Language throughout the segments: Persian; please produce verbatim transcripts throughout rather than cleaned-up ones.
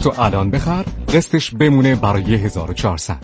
تو الان بخر، قسطش بمونه برای هزار و چهارصد.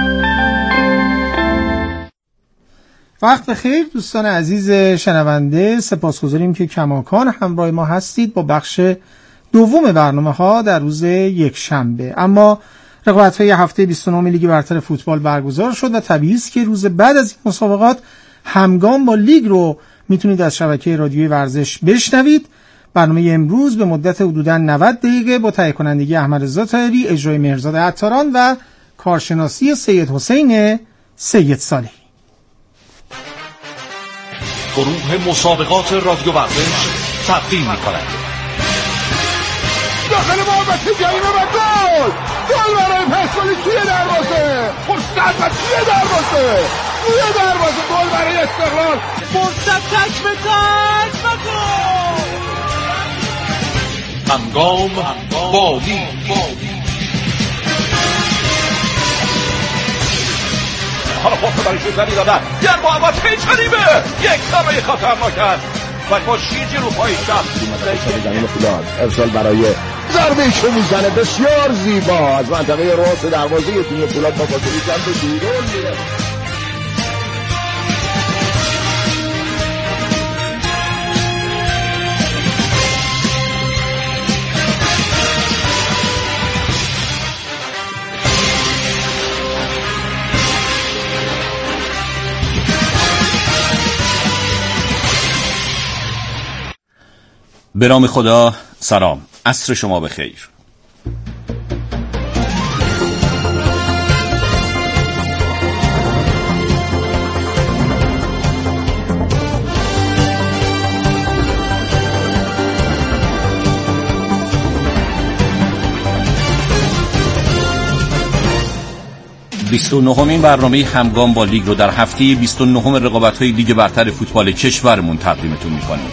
وقت بخیر دوستان عزیز شنونده، سپاسگزاریم که کماکان همراه ما هستید با بخش دوم برنامه ها در روز یک شنبه. اما رقابت های هفته بیست و نه لیگ برتر فوتبال برگزار شد و طبیعی است که روز بعد از این مسابقات همگام با لیگ رو میتونید از شبکه رادیوی ورزش بشنوید. برنامه امروز به مدت حدوداً نود دقیقه با تهیه کنندگی احمد رضا طاهری، اجرای مهرزاد عطاران و کارشناسی سید حسین سید صالحی. گروه مسابقات رادیو ورزش تقدیم می‌کند. داخل محوطه جریمه و گل! گل برای پرسپولیس توی دروازه! فرصت و توی دروازه! توی دروازه گل برای استقلال! فرصت تک به تک و گل! همگام با لیگ. حالا پاس برای شوزنی دادن در محوطه جریمه! یک ضربه خطرناک است و با شیرجی رو پای شب زمین فولاد ارسال برای ضربه که میزنه بسیار زیبا از منطقه راست دروازه تیم فولاد با فاصله چند تا بیرون میره. به نام خدا، سلام، عصر شما بخیر. بیست و نهمین برنامه همگام با لیگ رو در هفته بیست و نهم رقابت‌های لیگ برتر فوتبال کشورمون تقدیمتون می‌کنیم.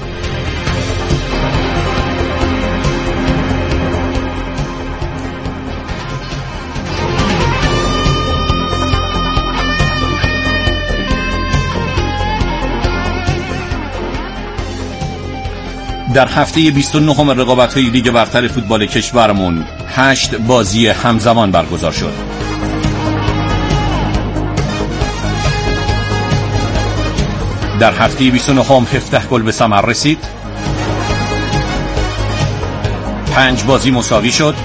در هفته بیست و نهم رقابت‌های لیگ برتر فوتبال کشورمون هشت بازی همزمان برگزار شد. در هفته بیست و نهم هفده گل به ثمر رسید. پنج بازی مساوی شد.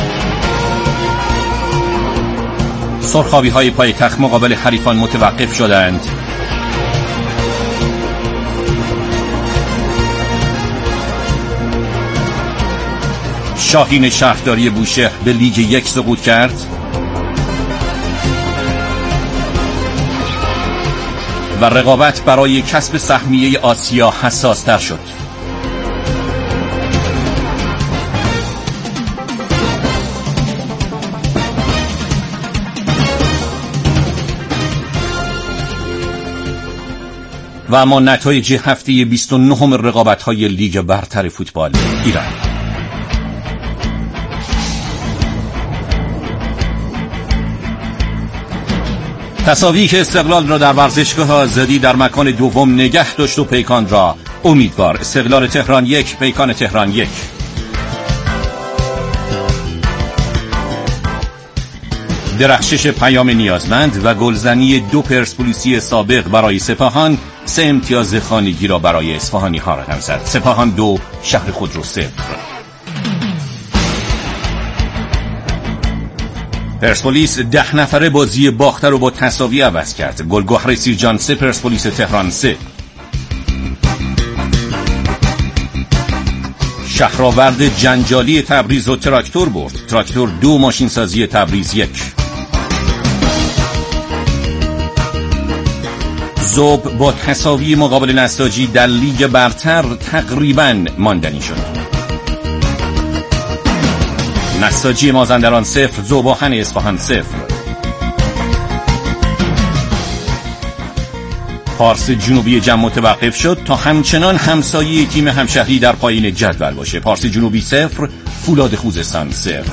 سرخابی‌های پایتخت مقابل حریفان متوقف شدند. شاهین شهرداری بوشهر به لیگ یک سقوط کرد و رقابت برای کسب سهمیه آسیا حساس تر شد. و اما نتایج هفته بیست و نهم رقابت‌های لیگ برتر فوتبال ایران. تساوی که استقلال را در ورزشگاه آزادی در مکان دوم نگه داشت و پیکان را امیدوار. استقلال تهران یک، پیکان تهران یک. درخشش پیام نیازمند و گلزنی دو پرسپولیسی سابق برای سپاهان سه امتیاز خانگی را برای اصفهانی ها رقم زد. سپاهان دو، شهر خودرو صفر. پرسپولیس ده نفره بازی باخته رو با تساوی عوض کرد. گلگهر سیرجان سه، پرسپولیس تهران سه. شهرآورد جنجالی تبریز و تراکتور برد. تراکتور دو، ماشین سازی تبریز یک. ذوب با تساوی مقابل نساجی در لیگ برتر تقریباً ماندنی شد. نساجی مازندران صفر، ذوباهن اصفهان صفر. پارس جنوبی جم متوقف شد تا همچنان همسایه تیم همشهری در پایین جدول باشه. پارس جنوبی صفر، فولاد خوزستان صفر.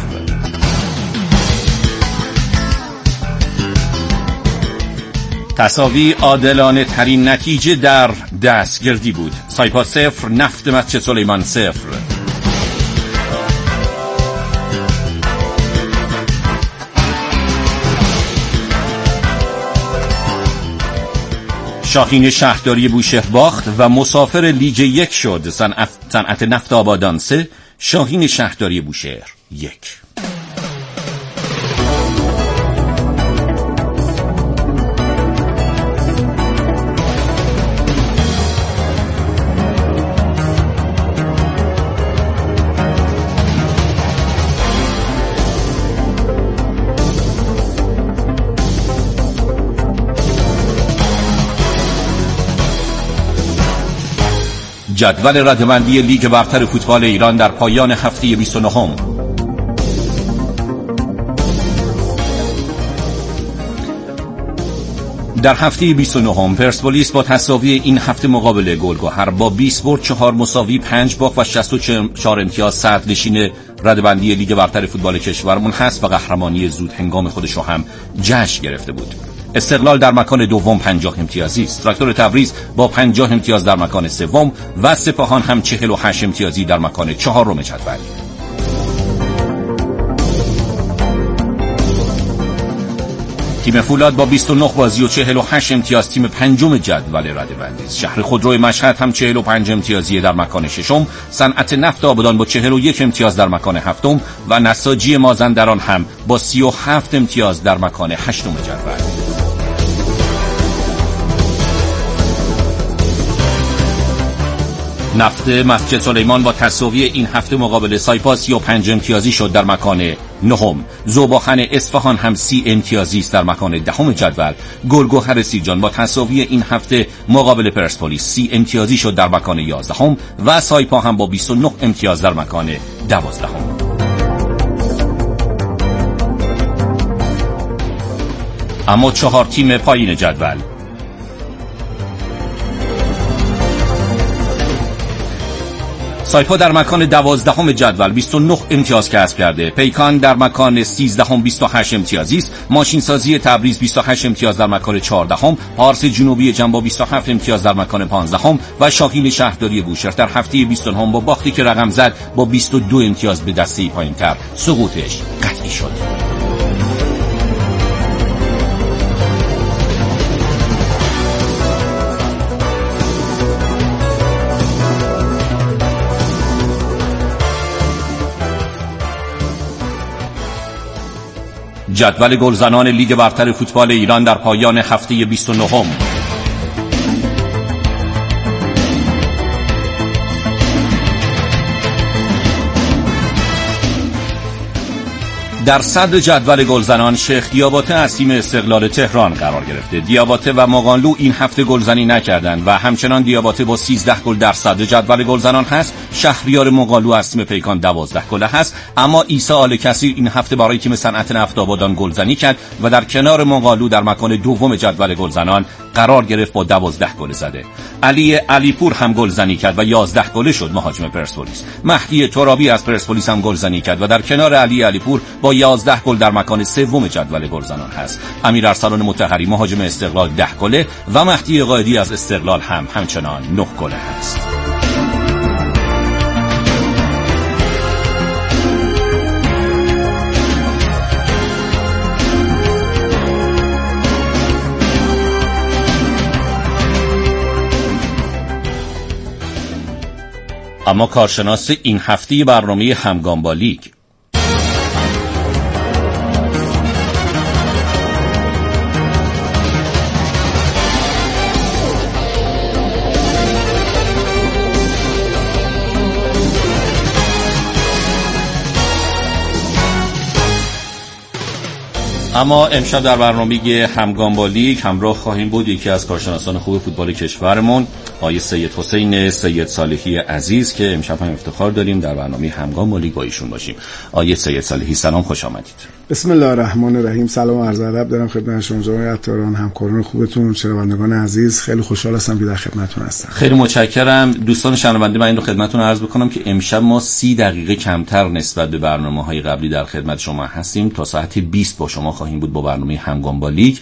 تساوی عادلانه ترین نتیجه در دستگردی بود. سایپا صفر، نفت مسجد سلیمان صفر. شاهین شهرداری بوشهر باخت و مسافر لیگ یک شد. صنعت, صنعت نفت آبادان سه، شاهین شهرداری بوشهر یک. جدول رده‌بندی لیگ برتر فوتبال ایران در پایان هفته بیست و نه. در هفته بیست و نه پرسپولیس با تساوی این هفته مقابل گلگهر با بیست برد، چهار مساوی، پنج باخت و شصت و چهار امتیاز صدرنشین رده‌بندی لیگ برتر فوتبال کشورمون هست و قهرمانی زود هنگام خودش رو هم جشن گرفته بود. استقلال در مکان دوم پنجاه امتیازی است. تراکتور تبریز با پنجاه امتیاز در مکان سوم و سپاهان هم چهل و هشت امتیازی در مکان چهارم جدول. تیم فولاد با بیست و نه بازی و چهل و هشت امتیاز تیم پنجم جدول رده‌بندی است. شهر خودروی مشهد هم چهل و پنج امتیازی در مکان ششم، صنعت نفت آبادان با چهل و یک امتیاز در مکان هفتم و نساجی مازندران هم با سی و هفت امتیاز در مکان هشتم جدول. نفت مسجد سلیمان با تساوی این هفته مقابل سایپا سی و پنج امتیازی شد در مکان نهم. ذوباخن اصفهان هم سی امتیازی است در مکان دهم جدول. گلگهر سیرجان با تساوی این هفته مقابل پرسپولیس سی امتیازی شد در مکان یازدهم و سایپا هم با بیست و نه امتیاز در مکان دوازدهم. اما چهار تیم پایین جدول: سایپا در مکان دوازدهم جدول بیست و نه امتیاز کسب کرده. پیکان در مکان سیزدهم بیست و هشت امتیازی است. ماشینسازی تبریز بیست و هشت امتیاز در مکان چهاردهم. پارس جنوبی جنب با بیست و هفت امتیاز در مکان پانزدهم و شاهین شهرداری بوشهر در هفته بیست و نه با باختی که رقم زد با بیست و دو امتیاز به دسته پایین‌تر سقوطش قطعی شد. جدول گلزنان لیگ برتر فوتبال ایران در پایان هفته بیست و نه. در صدر جدول گلزنان شیخ دیاباته از تیم استقلال تهران قرار گرفته. دیاباته و مقانلو این هفته گلزنی نکردند و همچنان دیاباته با سیزده گل در صدر جدول گلزنان هست. شهریار مقانلو از تیم پیکان دوازده گل هست، اما عیسی آل کثیر این هفته برای تیم صنعت نفت آبادان گلزنی کرد و در کنار مقانلو در مکان دوم جدول گلزنان قرار گرفت با دوازده گل زده. علی علیپور هم گلزنی کرد و یازده گله شد مهاجم پرسپولیس. مهدی ترابی از پرسپولیس هم گلزنی کرد و در کنار علی علیپور با یازده گل در مکان سوم جدول گلزنان هست. امیر ارسلان مطهری مهاجم استقلال ده گله و مهدی قائدی از استقلال هم همچنان نه گله هست. اما کارشناس این هفته برنامه همگام با لیگ: اما امشب در برنامه همگام با لیگ همراه خواهیم بود یکی از کارشناسان خوب فوتبال کشورمون، آقای سید حسین سید صالحی عزیز که امشب هم افتخار داریم در برنامه همگام با لیگ با ایشون باشیم. آقای سید صالحی سلام، خوش آمدید. بسم الله الرحمن الرحیم. سلام و عرض ادب دارم خدمت شما جناب عطاران، همکاران خوبتون، شنوندگان عزیز. خیلی خوشحال هستم که در خدمتتون هستم. خیلی متشکرم. دوستان شنونده، من این رو خدمتتون عرض بکنم که امشب ما سی دقیقه کمتر نسبت به برنامه‌های قبلی در خدمت شما هستیم. تا ساعت بیست با شما خواهیم بود با برنامه همگام با لیگ.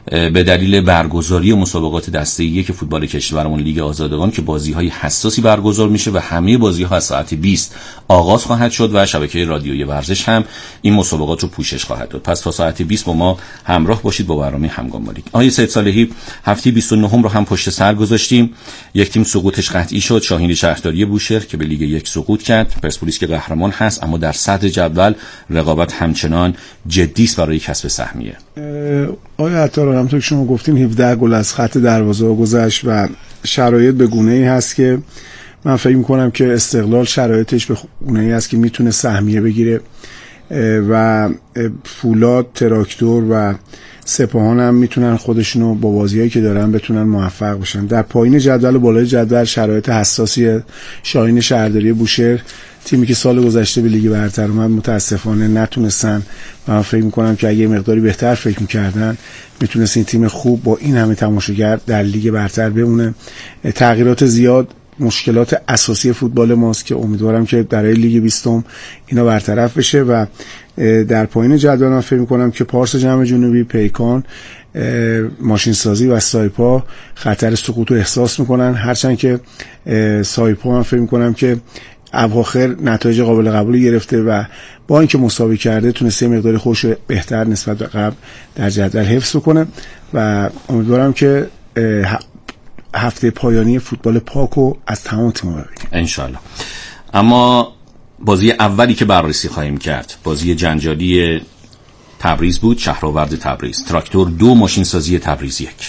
به دلیل برگزاری مسابقات دسته یک فوتبال کشورمون لیگ آزادگان که بازی‌های حساسی برگزار میشه و همه بازی‌ها از ساعت بیست آغاز خواهد شد و شبکه رادیویی ورزش هم این مسابقات رو پوشش خواهد داد. پس تا ساعت بیست با ما همراه باشید با برنامه همگام با لیگ. آقای سید صالحی، هفته بیست و نه رو هم پشت سر گذاشتیم. یک تیم سقوطش قطعی شد، شاهین شهرداری بوشهر که به لیگ یک سقوط کرد. پرسپولیس که قهرمان هست اما در صدر جدول رقابت همچنان جدی است برای کسب سهمیه. آیا عطار، همونطور که شما گفتین هفده گل از خط دروازه گذشت و شرایط به گونه‌ای هست که من فکر می‌کنم که استقلال شرایطش به گونه‌ای هست که میتونه سهمیه بگیره و فولاد، تراکتور و سپاهان هم میتونن خودشونو با بازیایی که دارن بتونن موفق بشن. در پایین جدول و بالای جدول شرایط حساسی شاهین شهرداری بوشهر، تیمی که سال گذشته به لیگ برتر اومد، متاسفانه نتونستن و من فکر میکنم که اگه مقداری بهتر فکر میکردن میتونست این تیم خوب با این همه تماشاگر در لیگ برتر بمونه. تغییرات زیاد مشکلات اساسی فوتبال ماست که امیدوارم که برای لیگ بیستم اینا برطرف بشه و در پایین جدول من فکر میکنم که پارس جام جنوبی، پیکان، ماشین سازی و سایپا خطر سقوط رو احساس میکنن، هرچند که سایپا من فکر میکنم که اواخر نتایج قابل قبولی گرفته و با اینکه مساوی کرده تونسته مقداری خوش بهتر نسبت به قبل در جدول حفظ کنه و امیدوارم که هفته پایانی فوتبال پاکو از تمام تیم‌ها ببینیم ان شاءالله. اما بازی اولی که بررسی خواهیم کرد بازی جنجالی تبریز بود، شهرآورد تبریز. تراکتور دو، ماشین سازی تبریز یک.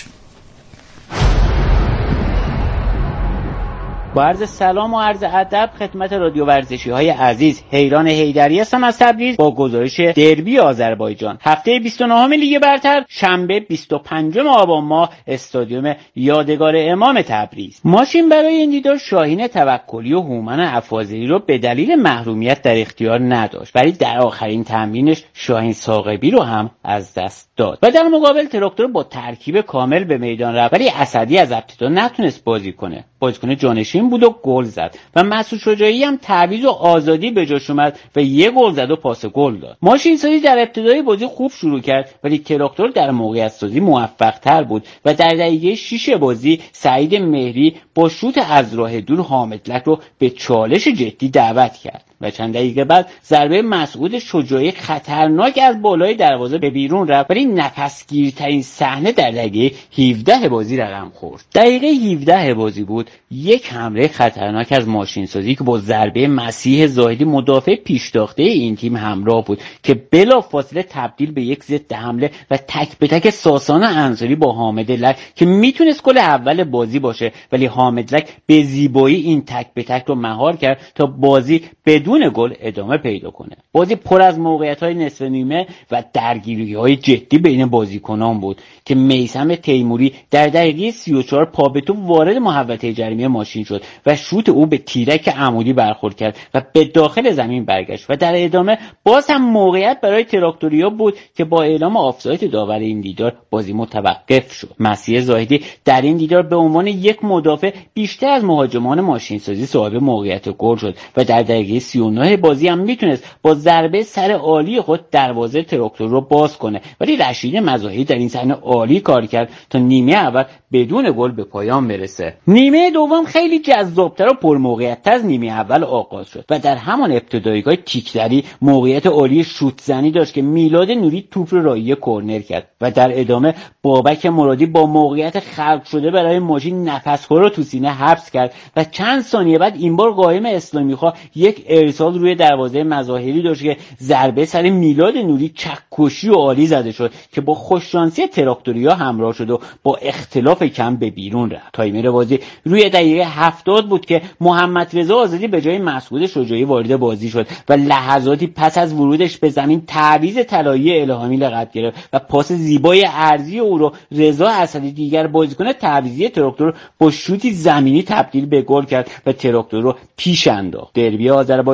با عرض سلام و عرض ادب خدمت رادیو ورزشی های عزیز، حیران حیدری هستم از تبریز با گزارش دربی آذربایجان. هفته بیست و نه لیگ برتر شنبه بیست و پنجم آبان ماه استادیوم یادگار امام تبریز. ماشین برای این دیدار شاهین توکلی و هومن افاضلی رو به دلیل محرومیت در اختیار نداشت، ولی در آخرین تمرینش شاهین ثاقبی رو هم از دست داد و در مقابل تراکتور با ترکیب کامل به میدان رفت، ولی اسدی از ابتدا نتونست بازی کنه. بازیکن جانشین بود و گل زد و مسعود شجاعی هم تعویض و آزادی به جاش اومد و یه گل زد و پاس گل داد. ماشین سازی در ابتدای بازی خوب شروع کرد، ولی تراکتور در موقعیت سازی موفق تر بود و در دقیقه شش بازی سعید مهری با شوت از راه دور حامدلک رو به چالش جدی دعوت کرد و چند دقیقه بعد ضربه مسعود شجاعی خطرناک از بالای دروازه به بیرون رفت، ولی نفسگیرترین صحنه در دقیقه هفده بازی رقم خورد. دقیقه هفده بازی بود، یک حمله خطرناک از ماشین سازی که با ضربه مسیح زاهدی مدافع پیشتاخته این تیم همراه بود که بلافاصله تبدیل به یک ضد حمله و تک به تک ساسان انصاری با حامدلک که میتونست گل اول بازی باشه، ولی حامدلک به زیبایی این تک به تک رو مهار کرد تا بازی بدون گل ادامه پیدا کنه. بازی پر از موقعیت‌های نصف نیمه و درگیری‌های جدی بین بازیکنان بود که میثم تیموری در دقیقه سی و چهار پا به تو وارد محوطه جریمه ماشین شد و شوت او به تیرک عمودی برخورد کرد و به داخل زمین برگشت و در ادامه باز هم موقعیت برای تراکتوریا بود که با اعلام آفساید داور این دیدار بازی متوقف شد. مسیح زاهدی در این دیدار به عنوان یک مدافع بیشتر از مهاجمان ماشین سازی صاحب موقعیت گل شد و در دقیقه سی و نه بازی هم میتونست با ضربه سر عالی خود دروازه تراکتور رو باز کنه، ولی رشید مزاحی در این صحنه عالی کار کرد تا نیمه اول بدون گل به پایان برسه. نیمه دوم خیلی جذابتر و پرموقعیت‌تر از نیمه اول آغاز شد و در همان ابتدایی‌گاه تیک‌زنی موقعیت عالی شوت زنی داشت که میلاد نوری توپ رو راهی کرنر کرد و در ادامه بابک مرادی با موقعیت خلق شده برای ماشین نفس‌خور رو تو سینه حبس کرد و چند ثانیه بعد این بار قائم اسلامی‌خواه یک ارسال روی دروازه مظاهری داشت که ضربه سر میلاد نوری چکشی و عالی زده شد که با خوششانسی تراکتوریا همراه شد و با اختلاف کم به بیرون رفت. تایمر بازی روی دقیقه هفتاد بود که محمد رضا آزادی به جای مسعود شجاعی وارد بازی شد و لحظاتی پس از ورودش به زمین تعویض طلایی الهامی لقب گرفت و پاس زیبای عرضی او رو رضا اسدی دیگر بازیکن تعویضی تراکتور با شوتی زمینی تبدیل به گل کرد و تراکتور رو پیش انداخت. دربی آذربایجان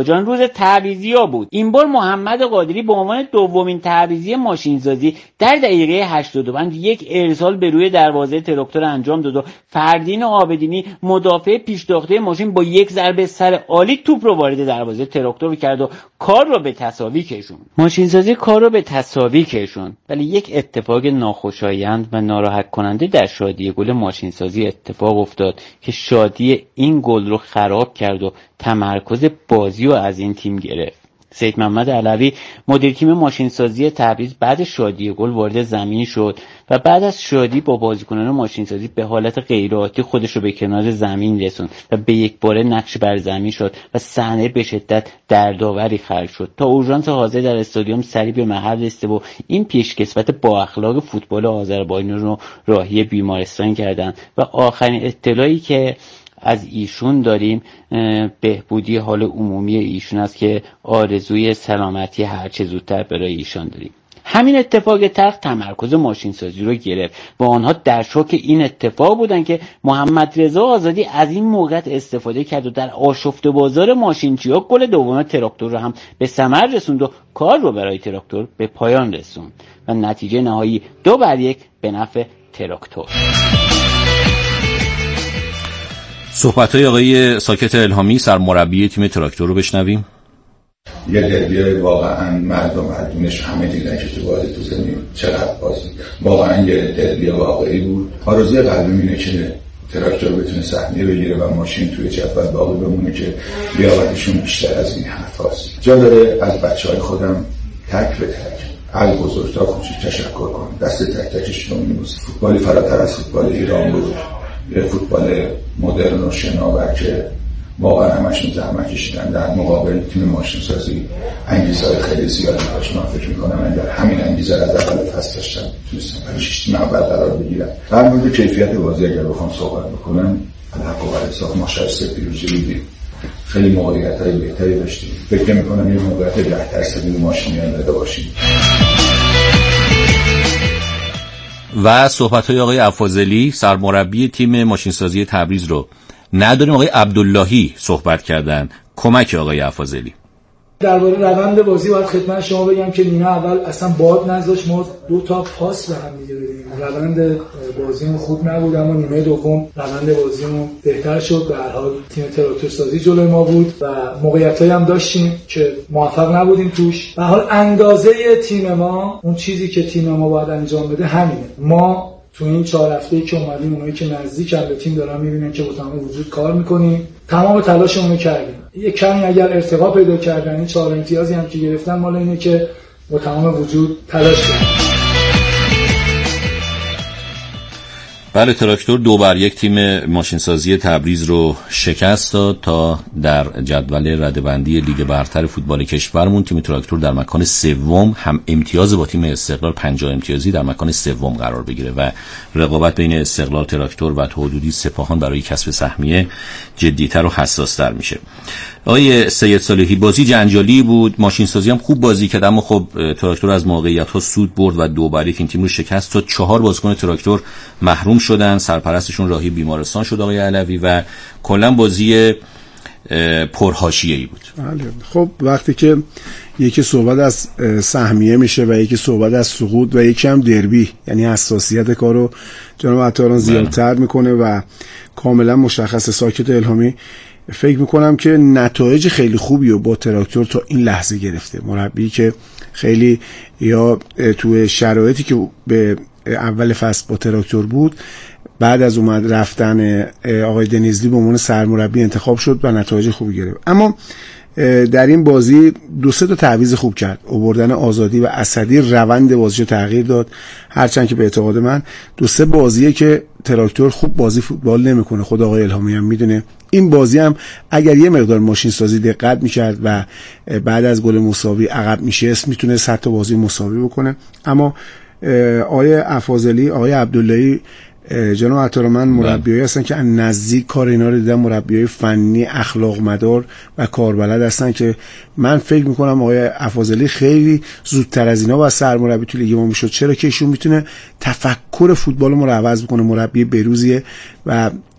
آذربایجان روز تعویضی‌ها بود. این بار محمد قادری به عنوان دومین تعویضی ماشینسازی در دقیقه هشتاد و پنج یک ارسال به روی دروازه تراکتور انجام داد و فردین عابدینی مدافع پیشتاخته ماشین با یک ضربه سر عالی توپ رو وارد دروازه تراکتور کرد و کار رو به تساوی کشوند. ماشینسازی کار رو به تساوی کشوند، ولی یک اتفاق ناخوشایند و ناراحت کننده در شادی گل ماشینسازی اتفاق افتاد که شادی این گل رو خراب کرد و تمرکز بازی رو از این تیم گرفت. سید محمد علوی مدیر تیم ماشینسازی تبریز بعد شادی گل وارد زمین شد و بعد از شادی با بازیکنان ماشینسازی به حالت غیرعادی خودش رو به کنار زمین رسوند و به یک باره نقش بر زمین شد و صحنه به شدت دردآوری خلق شد تا اورژانس حاضر در استادیوم سریع به محل رسید و این پیشکسوت با اخلاق فوتبال آذربایجان رو راهی بیمارستان کردند و آخرین اطلاعی که از ایشون داریم بهبودی حال عمومی ایشون است که آرزوی سلامتی هر چه زودتر برای ایشان داریم. همین اتفاق تلخ تمرکز ماشینسازی رو گرفت و آنها در شوک این اتفاق بودن که محمد رضا آزادی از این موقعیت استفاده کرد و در آشفته بازار ماشینچی‌ها گل دوم تراکتور رو هم به ثمر رسوند و کار رو برای تراکتور به پایان رسوند و نتیجه نهایی دو بر یک به نفع تراکتور. صحبت‌های آقای ساکت الهامی سرمربی تیم تراکتور رو بشنویم. یه دربی واقعا مردم مردونش همه دیدن که تو بازی تو زمین چقدر بازی واقعا یه دربی واقعی بود. آرزوی قلبی اینه که تراکتور بتونه سهمیه بگیره و ماشین توی جدول باقی بمونه که لیاقتشون بیشتر از این حرف هست. جا داره از بچه‌های خودم تک به تک از بزرگ تا کوچیک تشکر کنم. دست تک تکشون میبوسم. فوتبالی فراتر از فوتبال ایران بود، یه فوتبال مدرن و شناور که واقعا همشون زحمت کشیدن. در مقابل تیم ماشینسازی انگیزه‌های خیلی زیادی داشت. من فکر می‌کنم اگر همین انگیزه رو از اول فصل داشتن تونستن برای شش تیم اول قرار بگیرن. در مورد کیفیت بازی اگر بخوام صحبت بکنم، الحق و بالحساب ما شایسته پیروزی بودیم. خیلی موقعیت‌های بهتری داشتیم. فکر می‌کنم یه موقعیت ده درصدی ماشینی هم داده باشیم. و صحبت‌های آقای افاضلی سرمربی تیم ماشینسازی تبریز رو نداریم. آقای عبداللهی صحبت کردن. کمک آقای افاضلی درباره روند بازی باید خدمت شما بگم که نیمه اول اصلا باد نذاشت ما دو تا پاس به هم دیگه بدیم. روند بازیمون خوب نبود، اما نیمه دوم روند بازیمون بهتر شد. به هر حال تیم تراکتور سازی جلوی ما بود و موقعیتایی هم داشتیم که موفق نبودیم توش. به هر حال اندازه تیم ما، اون چیزی که تیم ما باید انجام بده همینه. ما تو این چهار هفته‌ای که اومدیم، اونایی که نزدیک به تیم دارن می‌بینن که با تمام وجود کار می‌کنیم، تمام تلاشمون رو کردیم. یه کمی اگر ارتقا پیدا کردن، این چهار امتیازی هم که گرفتن مال اینه که با تمام وجود تلاش کردیم. بله، تراکتور دو بر یک تیم ماشینسازی تبریز رو شکست داد تا در جدول رده‌بندی لیگ برتر فوتبال کشورمون تیم تراکتور در مکان سوم هم امتیاز با تیم استقلال پنجاه امتیازی در مکان سوم قرار بگیره و رقابت بین استقلال، تراکتور و حدودی سپاهان برای کسب سهمیه جدی‌تر و حساس‌تر میشه. آقای سید صالحی، بازی جنجالی بود، ماشینسازی هم خوب بازی کرد، اما خب تراکتور از موقعیت‌ها سود برد و دو بر یک این تیم رو شکست. تا چهار بازیکن تراکتور محروم شدن، سرپرستشون راهی بیمارستان شد آقای علوی و کلا بازی پرحاشیه‌ای بود. بله. خب وقتی که یکی صحبت از سهمیه میشه و یکی صحبت از سقوط و یکی هم دربی، یعنی حساسیت کارو جناب عطاران زیادتر میکنه و کاملا مشخص. ساکت الهامی فکر میکنم که نتایج خیلی خوبی رو با تراکتور تا این لحظه گرفته. مربی که خیلی یا تو شرایطی که به اول فصل با تراکتور بود، بعد از اومد رفتن آقای دنیزلی به عنوان سرمربی انتخاب شد و نتایج خوبی گرفت. اما در این بازی دو سه تا تعویض خوب کرد. آوردن آزادی و اسدی روند بازیشو تغییر داد، هرچند که به اعتقاد من دو سه بازیه که تراکتور خوب بازی فوتبال نمیکنه. خود آقای الهامی هم میدونه. این بازی هم اگر یه مقدار ماشین سازی دقت میکرد و بعد از گل مساوی عقب میشست، میتونه حتی بازی مساوی بکنه. اما آقای افاضلی، آقای عبداللهی، جناب عطارمند مربیایی هستن که نزدیک کار اینا رو دیدن، مربیای فنی، اخلاق مدار و کاربلد هستن که من فکر میکنم آقای افاضلی خیلی زودتر از اینا با سرمربی تو لیگ ما میشد. چرا که ایشون میتونه تفکر فوتبال ما رو عوض بکنه. مربی بروزیه و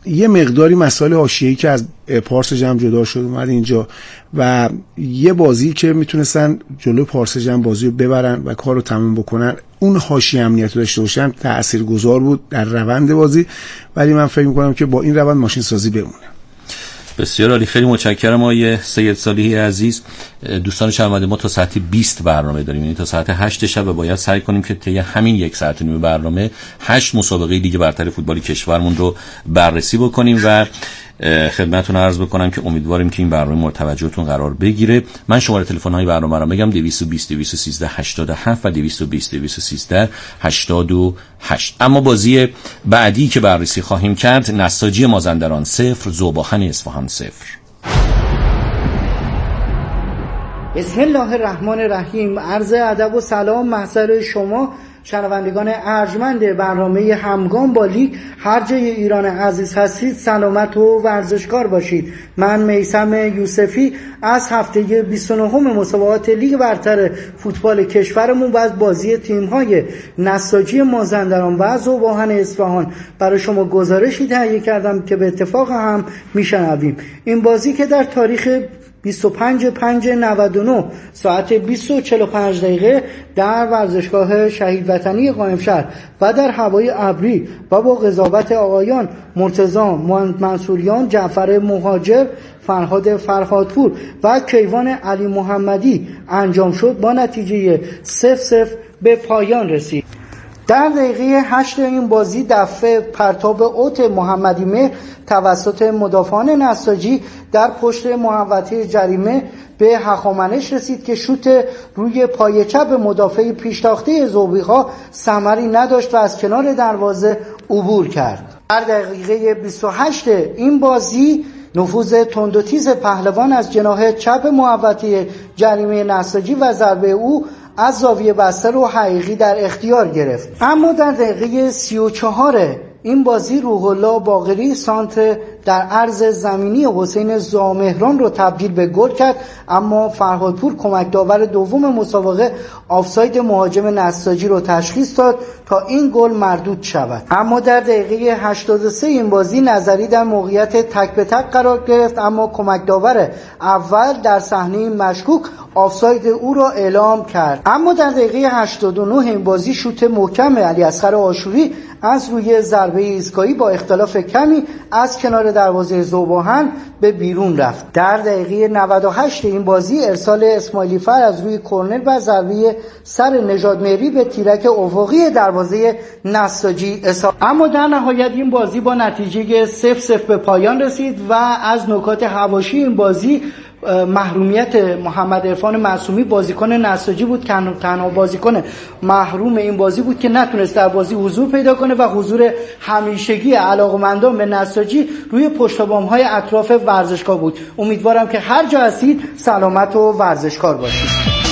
یه مقداری مسائل حاشیه‌ای که از پارس جمع جدا شد اومد اینجا و یه بازی که میتونستن جلو پارس جمع بازی رو ببرن و کار رو تموم بکنن، اون حاشیه امنیت رو داشته باشن، تاثیرگذار بود در روند بازی. ولی من فکر میکنم که با این روند ماشین سازی بمونه. بسیار عالی، خیلی متشکرم آقای سید صالحی عزیز. دوستان شنونده ما تا ساعت بیست برنامه داریم، یعنی تا ساعت هشت شب باید سعی کنیم که طی همین یک ساعت و نیم برنامه هشت مسابقه لیگ برتر فوتبال کشورمون رو بررسی بکنیم و خدمتتون عرض بکنم که امیدواریم که این برنامه مورد توجهتون قرار بگیره. من شماره تلفن های برنامه رو بگم: دویست و بیست دویست و سیزده هشتاد و هفت و دویست و بیست دویست و سیزده هشتاد و هشت. اما بازی بعدی که بررسی خواهیم کرد، نساجی مازندران صفر ذوباهن اصفهان صفر. بسم الله الرحمن الرحیم. عرض ادب و سلام محضر شما شنوندگان ارجمند برنامه همگام با لیگ، هر جای ایران عزیز هستید سلامت و ورزشکار باشید. من میثم یوسفی از هفته بیست و نه مسابقات لیگ برتر فوتبال کشورمون و از بازی تیم‌های نساجی مازندران و ذوباهن اصفهان برای شما گزارشی تهیه کردم که به اتفاق هم میشنویم. این بازی که در تاریخ بیست و پنج پنج نود و نه ساعت بیست و چهل و پنج دقیقه در ورزشگاه شهید وطنی قائمشهر و در هوای ابری و با قضاوت آقایان مرتضی منصوریان، جعفر مهاجر، فرهاد فرهادپور و کیوان علی محمدی انجام شد، با نتیجه صفر صفر به پایان رسید. در دقیقه هشت این بازی دفع پرتاب اوت محمدی مهر توسط مدافعان نساجی در پشت محوطه جریمه به هخامنش رسید که شوت روی پای چپ مدافع پیشتاخته ذوبی‌ها ثمری نداشت و از کنار دروازه عبور کرد. در دقیقه بیست و هشت این بازی نفوذ تند و تیز پهلوان از جناح چپ محوطه جریمه نساجی و ضربه او از زاویه بسته رو حقیقی در اختیار گرفت. اما در دقیقه سی و چهار این بازی روح الله باقری سانتر در عرض زمینی حسین زامهران رو تبدیل به گل کرد، اما فرهادپور کمک داور دوم مسابقه آفساید مهاجم نساجی رو تشخیص داد تا این گل مردود شود. اما در دقیقه هشتاد و سه این بازی نظری در موقعیت تک به تک قرار گرفت، اما کمک داور اول در صحنه مشکوک آفساید او را اعلام کرد. اما در دقیقه هشتاد و نه این بازی شوت محکم علی اصغر آشوری از روی ضربه ایستگاهی با اختلاف کمی از کنار دروازه ذوباهن به بیرون رفت. در دقیقه نود و هشت این بازی ارسال اسماعیلی فر از روی کرنر و ضربه سر نژاد مهری به تیرک افقی دروازه نساجی اصابت. اما در نهایت این بازی با نتیجه صفر صفر به پایان رسید و از نکات حواشی این بازی محرومیت محمد عرفان معصومی بازیکن نساجی بود که تنها بازیکن محروم این بازی بود که نتونست در بازی حضور پیدا کنه و حضور همیشگی علاقمندان به نساجی روی پشت بام‌های اطراف ورزشگاه بود. امیدوارم که هر جا هستید سلامت و ورزشکار باشید.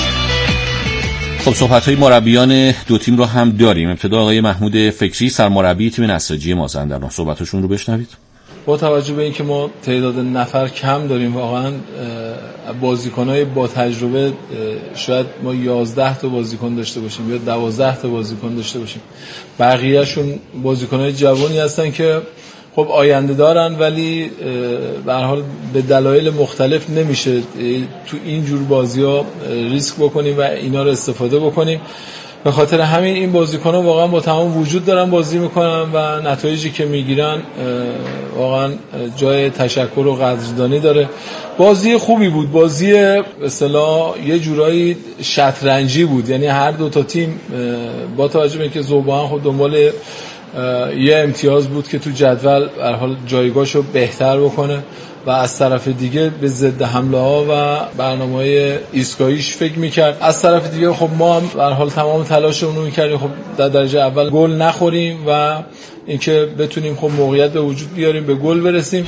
خب صحبت‌های مربیان دو تیم رو هم داریم. ابتدا آقای محمود فکری سرمربی تیم نساجی مازندران، صحبتاشون رو بشنوید. با توجه به اینکه ما تعداد نفر کم داریم، واقعا بازیکن‌های با تجربه شاید ما یازده تا بازیکن داشته باشیم یا دوازده تا بازیکن داشته باشیم، بقیه‌شون بازیکن‌های جوانی هستن که خب آینده دارن ولی به هر حال به دلایل مختلف نمیشه تو این جور بازی‌ها ریسک بکنیم و اینا رو استفاده بکنیم. به خاطر همین این بازیکن‌ها واقعا با تمام وجود دارن بازی میکنن و نتایجی که میگیرن واقعا جای تشکر و قدردانی داره. بازی خوبی بود، بازی به اصطلاح یه جورایی شطرنجی بود، یعنی هر دو تا تیم با توجه به اینکه ذوباهن خود دنبال یه امتیاز بود که تو جدول به هر حال جایگاهشو بهتر بکنه و از طرف دیگه به ضد حمله ها و برنامه‌های ایستگاهیش فکر می‌کرد. از طرف دیگه خب ما هم به هر حال تمام تلاشمون رو می‌کردیم خب در درجه اول گل نخوریم و اینکه بتونیم خب موقعیت به وجود بیاریم، به گل برسیم.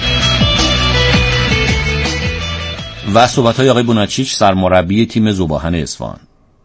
و صحبت‌های آقای بوناچیچ سرمربی تیم ذوباهن اصفهان.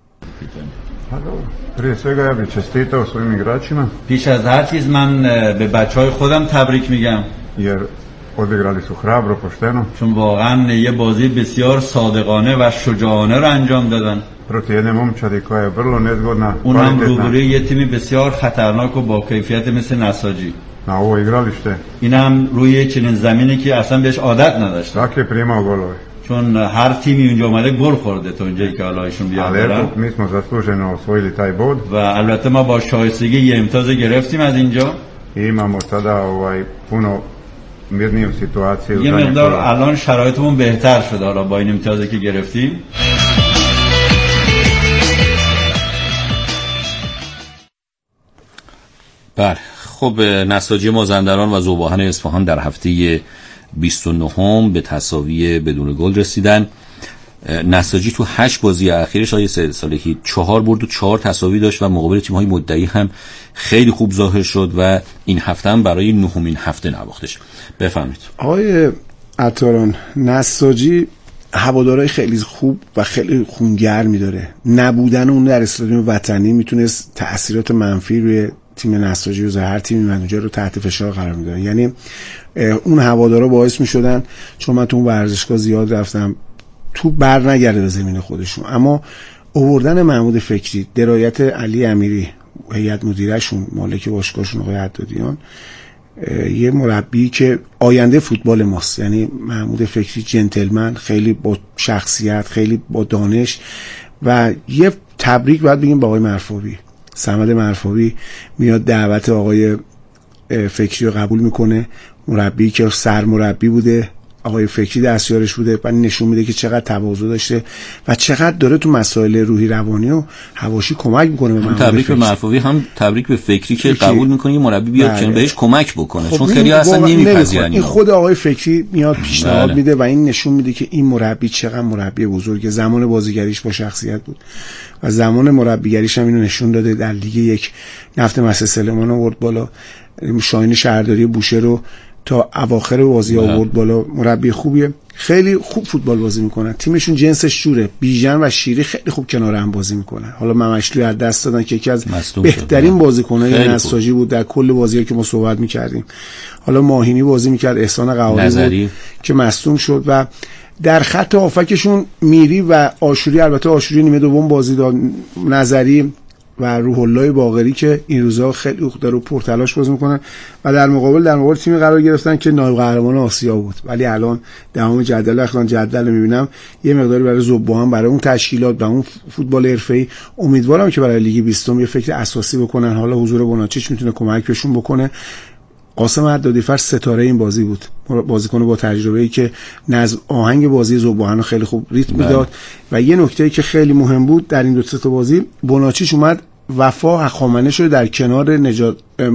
پیش از هر چیز من به بچهای خودم تبریک میگم odigrali su hrabro, pošteno. چون واقعا یه بازی بسیار صادقانه و شجاعانه رو انجام دادن. Proti jedne momčadi koja je vrlo nezgodna. اون هم روبروی یه تیمی بسیار خطرناک و با کیفیت مثل نساجی. Na, ovo igralište. اینم روی چنین زمینی که اصلا بهش عادت نداشتن. Svaki prima golove. چون هر تیمی اونجا اومده گل خورده تا اونجایی که حالا ایشون بیادارن. Ali mi smo zasluženo osvojili taj bod. و البته ما با شایستگی یه امتیاز گرفتیم از اینجا. Imamo sada ovaj puno mirniju situaciju. یه مقدار الان شرایطمون بهتر شده حالا با این امتیازی که گرفتیم. بله خب نساجی مازندران و ذوباهن اصفهان در هفته بیست و نهم به تساوی بدون گل رسیدن. نساجی تو هشت بازی اخیرش آیه سه سالگی چهار برد و چهار تساوی داشت و مقابل تیم‌های مدعی هم خیلی خوب ظاهر شد و این هفته هم برای نهمین هفته نواختش. بفهمید آقای عطاران، نساجی هوادارهای خیلی خوب و خیلی خونگرمی داره. نبودن اون در استادیوم وطنی میتونست تأثیرات منفی روی تیم نساجی و هر تیمی من اونجا رو تحت فشار قرار میدادن. یعنی اون هوادارا باعث میشدن، چون من تو اون ورزشگاه زیاد رفتم، تو بر نگرده به زمین خودشون. اما آوردن محمود فکری، درایت علی امیری، هیئت مدیرهشون، مالک باشگاهشون آقای حدادیان، یه مربی که آینده فوتبال ماست. یعنی محمود فکری جنتلمن، خیلی با شخصیت، خیلی با دانش. و یه تبریک باید بگیم با آقای مرفوی. صمد مرفوی میاد دعوت آقای فکری رو قبول میکنه. مربی که سرمربی بوده، آقای فکری دستیارش بوده و نشون میده که چقدر تواضع داشته و چقدر داره تو مسائل روحی روانی و حواشی کمک میکنه به محمود. تبریک به مرفوی هم تبریک به فکری که فکری. قبول میکنه یه مربی بیاد که بهش کمک بکنه. خب چون خیلی اصلا نمیپذیرن. این خود آقای فکری میاد پیشنهاد بله. میده و این نشون میده که این مربی چقدر مربی بزرگه. زمان بازیگریش با شخصیت بود و زمان مربیگریش هم اینو نشون داده. در لیگ یک نفت مسجد سلیمان آورد بالا، شاهین شهرداری بوشه رو تا اواخر بازی آورد بالا. مربی خوبیه، خیلی خوب فوتبال بازی میکنن. تیمشون جنسش جوره، بیژن و شیری خیلی خوب کنار هم بازی میکنن. حالا ممشلوی از دست دادن که یکی از بهترین بازیکن‌های نساجی بود در کل بازی‌ها که ما صحبت میکردیم. حالا ماهینی بازی میکرد، احسان قهاری بود که مصدوم شد. و در خط هافکشون میری و آشوری، البته آشوری نیمه دوم بازی داد، نظری و روح الله باقری که این روزها خیلی خوب داره پرتلاش بازی میکنن و در مقابل در مقابل تیمی قرار گرفتن که نایب قهرمان آسیا بود. ولی الان دهم جدول اخوان جدول رو میبینم یه مقداری برای ذوباهن، برای اون تشکیلات و اون فوتبال حرفه‌ای امیدوارم که برای لیگ بیستم یه فکر اساسی بکنن. حالا حضور بوناچیچ میتونه کمک بهشون بکنه. قاسم حدادیفر ستاره این بازی بود، بازیکن با تجربه‌ای که نظم آهنگ بازی ذوباهن رو خیلی خوب ریتم میداد. و یه نکته‌ای که خیلی مهم بود در این دو تا بازی، بوناچیچ اومد وفا هخامنه شده در کنار نجات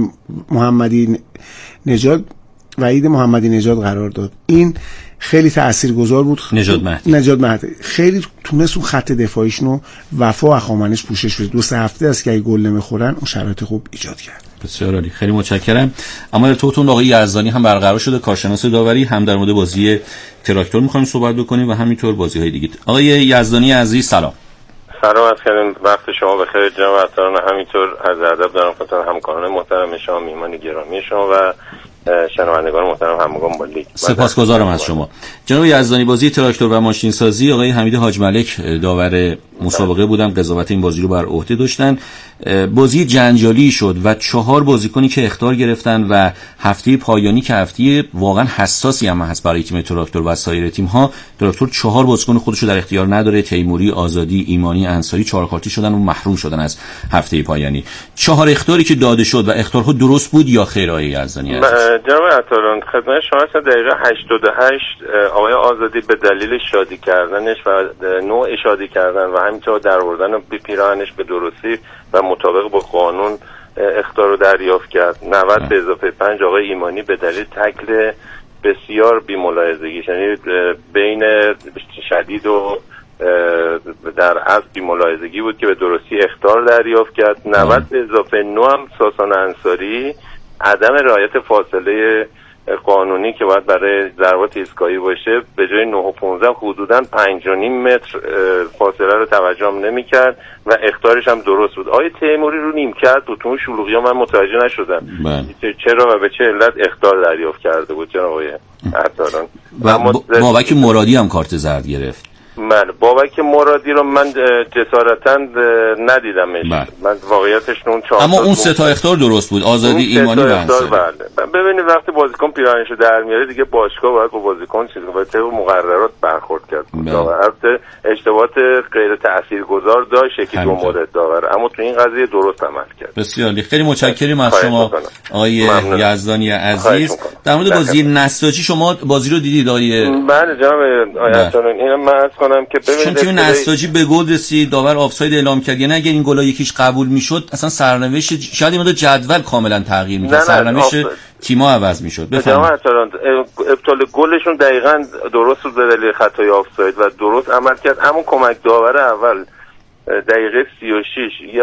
محمدی نژاد و عید محمدی نژاد قرار داد. این خیلی تاثیرگذار بود. نجات مهدی نجات مهدی خیلی تونست اون خط دفاعیشون وفا هخامنه‌اش پوشش بشه. دو سه هفته است که اگه گل نمیخورن اون شرایط خوب ایجاد کرد. بسیار عالی، خیلی متشکرم. اما در توتون آقای یزدانی هم برقرار شده، کارشناس داوری. هم در مورد بازی تراکتور می‌خوایم صحبت بکنیم و همینطور بازی‌های دیگه. آقای یزدانی عزیز سلام. سلام عرض کردم، وقت شما بخیر جناب عطاران. همینطور از ادب دارم خدمت همکاران محترم شما، میهمان گرامی شما و شنوندگان محترم همگان با لیگ. سپاسگزارم از شما جناب یزدانی. بازی تراکتور و ماشین سازی، آقای حمید حاج ملک داور مسابقه بودن، قضاوت این بازی رو بر عهده داشتن. بازی جنجالی شد و چهار بازیکنی که اخطار گرفتن و هفته پایانی که هفته واقعا حساسی هم هست برای تیم تراکتور و سایر تیم ها، تراکتور چهار بازیکن خودش رو در اختیار نداره. تیموری، آزادی، ایمانی، انصاری چهار کارتی شدن و محروم شدن از هفته پایانی. چهار اخطاری که داده شد و اخطارها درست بود یا خیر آقای یزدانی؟ جناب عطاران خدمت شما هستم. دقیقه هشتاد و هشت آقای آزادی به دلیل شادی کردنش و نوع شادی کردن و همینطور درآوردن پیراهنش به درستی و مطابق با قانون اخطار رو دریافت کرد. نود به اضافه پنج آقای ایمانی به دلیل تکل بسیار بی‌ملاحظگی، یعنی بین شدید و در اصل بی‌ملاحظگی بود که به درستی اخطار دریافت کرد. نود به اضافه نه هم ساسان انصاری عدم رعایت فاصله قانونی که باید برای ضربات ایستگاهی باشه، به جای نه و پانزده حدوداً پنج و نیم متر فاصله رو توجه نمی‌کرد و اخطارش هم درست بود. آقای تیموری رو نیمکت بود، تو شلوغی‌ها من متوجه نشدم چرا و به چه علت اخطار دریافت کرده بود جناب آقای عطاران. و بابک مرادی هم کارت زرد گرفت. من بابک مرادی رو من جسارتا ندیدمش. بله. من واقعیتش اون چهار اما اون سه تا اختار درست بود، آزادی، ایمانی و انصاری. بله. ببینید وقتی بازیکن پیراهنشو در میاره دیگه باشگاه باید با بازیکن چیز باید طبق مقررات برخورد کرد. البته اشتباهات غیر تاثیرگذار داشت که دو مورد داره، اما تو این قضیه درست عمل کرد. بسیار عالی، خیلی متشکرم از شما آقای یزدانی عزیز. در مورد بازی نساجی شما بازی رو دیدید آقای؟ بله جناب آیت‌الله، اینم من عرض کنم که ببینید چون تیم نساجی به گل رسید، داور آفساید اعلام کرد، یعنی اگه این گل‌ها یکیش قبول میشد اصلا سرنوشت شاید این مدت جدول کاملا تغییر می‌کرد، سرنوشت تیم‌ها عوض می‌شد. بفرمایید. ابطال گلشون دقیقاً درست بود به دلیل خطای آفساید و درست عمل کرد، همون کمک داور اول دقیقه سی و شش یه